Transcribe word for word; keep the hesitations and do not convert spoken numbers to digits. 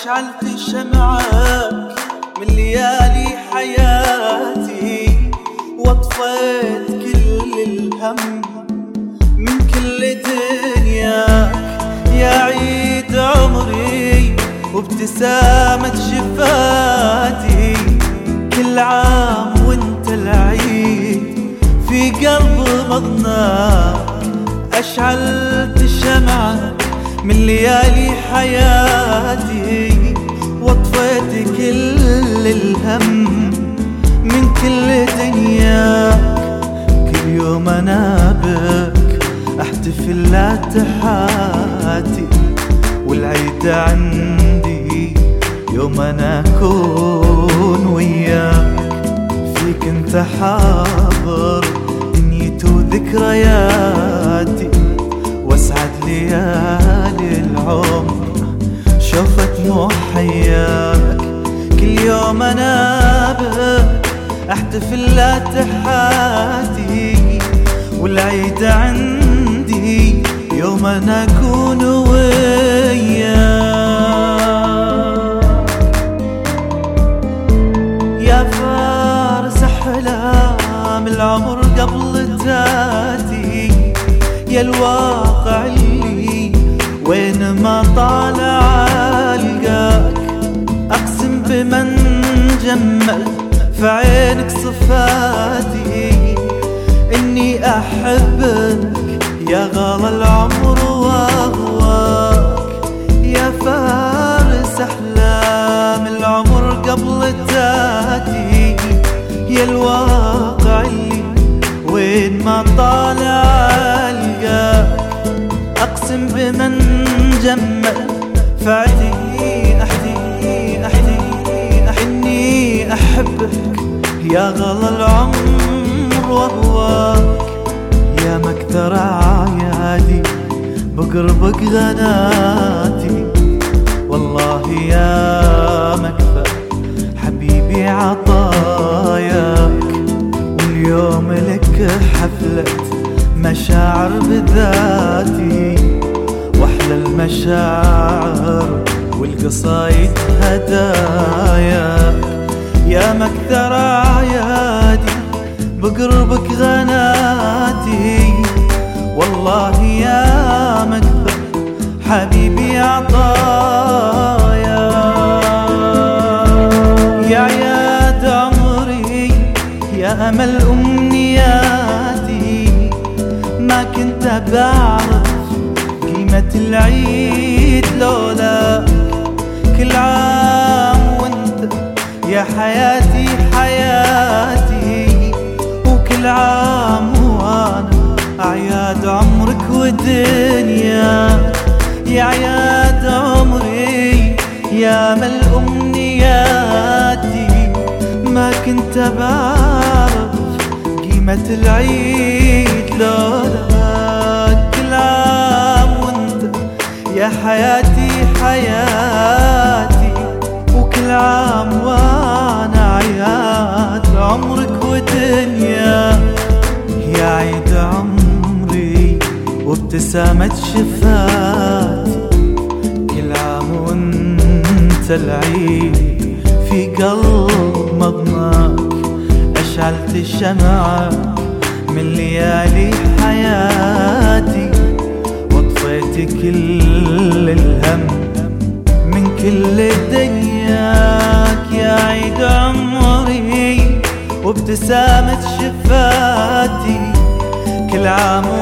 أشعلت شمعك من ليالي حياتي، واطفيت كل الهم من كل دنياك. يا عيد عمري وابتسامة شفاتي، كل عام وانت العيد في قلب مضناك. أشعلت شمعك من ليالي حياتي، واطفيت كل الهم من كل دنياك. كل يوم أنا بك أحتفل لتحاتي، والعيد عندي يوم أنا أكون وياك. فيك انت حاضر دنيتي وذكرياتي، واسعد ليالي العمر شوفت مو حياك. كل يوم أنا بك أحتفل لتحاتي، والعيد عندي يوم أنا أكون وياك. يا فارس أحلام العمر قبل تاتي، يا الواقع اللي وين ما طالع ألقاك. أقسم بمن جمل في عينك صفاتي، إني أحبك يا غالى العمر وأهواك. يا فارس أحلام العمر قبل تاتي، يا الواقع اللي وين ما طالع ألقاك. أقسم بمن جمل فعدي أحدي أحدي إني أحبك يا غالى العمر وأهواك. يا مكثر أعيادي بقربك غناتي، والله يا مكثر حبيبي عطاياك. واليوم لك حفلة مشاعر بذاتي، واحلى المشاعر والقصايد هداياك. يا مكثر أعيادي بقربك غناتي، والله يا مكثر حبيبي عطايا. يا عياد عمري يا أمل أمنياتي، ما كنت بعرف قيمة العيد لولاك. كل عام وانت يا حياتي حياتي، وكل عام وانا أعياد عمرك ودنياك. يا عياد عمري يا مل أمنياتي، ما كنت بعرف قيمة العيد لولاك. كل عام وانت يا حياتي حياتي، وكل عام وانا أعياد عمرك ودنياك. يا عيد عمري وابتسامة شفاتي، كل عام وانت العيد في قلب مضناك. أشعلت الشمعة من ليالي حياتي، واطفيت كل الهم من كل دنياك. يا عيد عمري وابتسامة شفاتي، كل عام